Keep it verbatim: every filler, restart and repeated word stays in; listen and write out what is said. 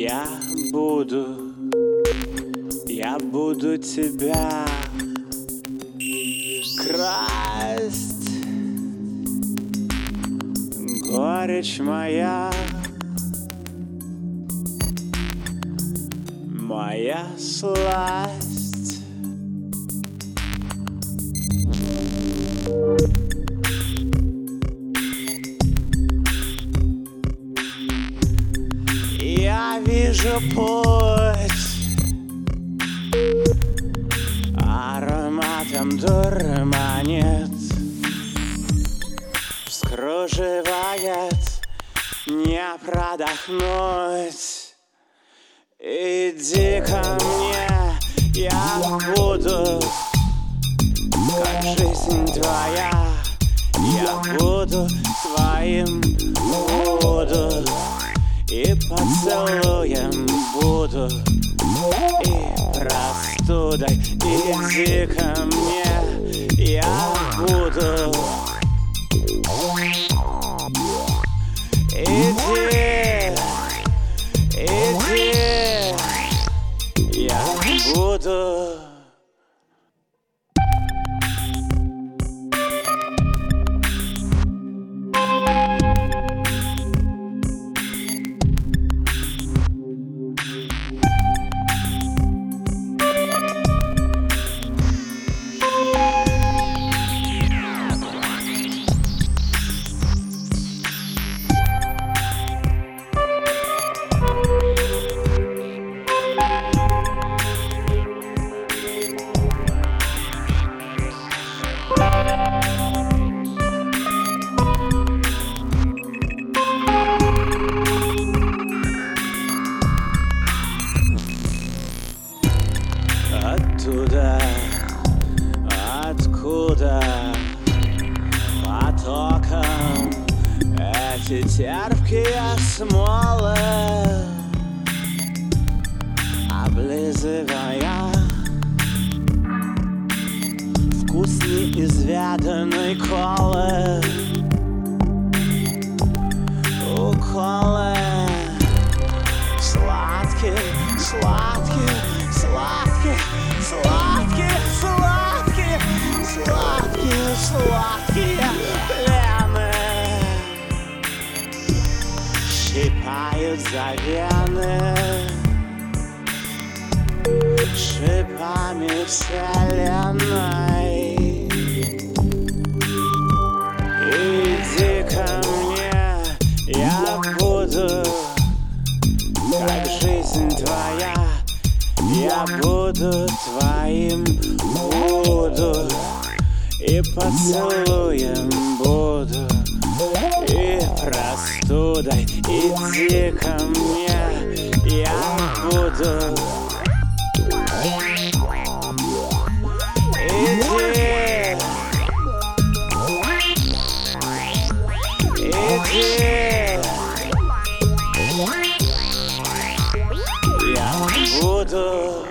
Я буду, я буду тебя красть, горечь моя, моя сласть. Я вижу путь, ароматом дурманит, вскруживает, не продохнуть. Иди ко мне, я буду, как жизнь твоя. Я буду твоим, буду, и поцелуем буду, и простудой. Иди ко мне, я буду. Иди, иди, я буду. Оттуда, откуда потоком эти терпкие смолы, облизывая вкус неизведанной колы, уколы сладкие, сладкие, сладкие, сладкие, сладкие, сладкие, сладкие плены щипают за вены шипами вселенной. Иди ко мне, я буду, как жизнь твоя. Я буду твоим, буду, и поцелуем буду, и простудой. Иди ко мне, я буду. Иди, иди, я буду.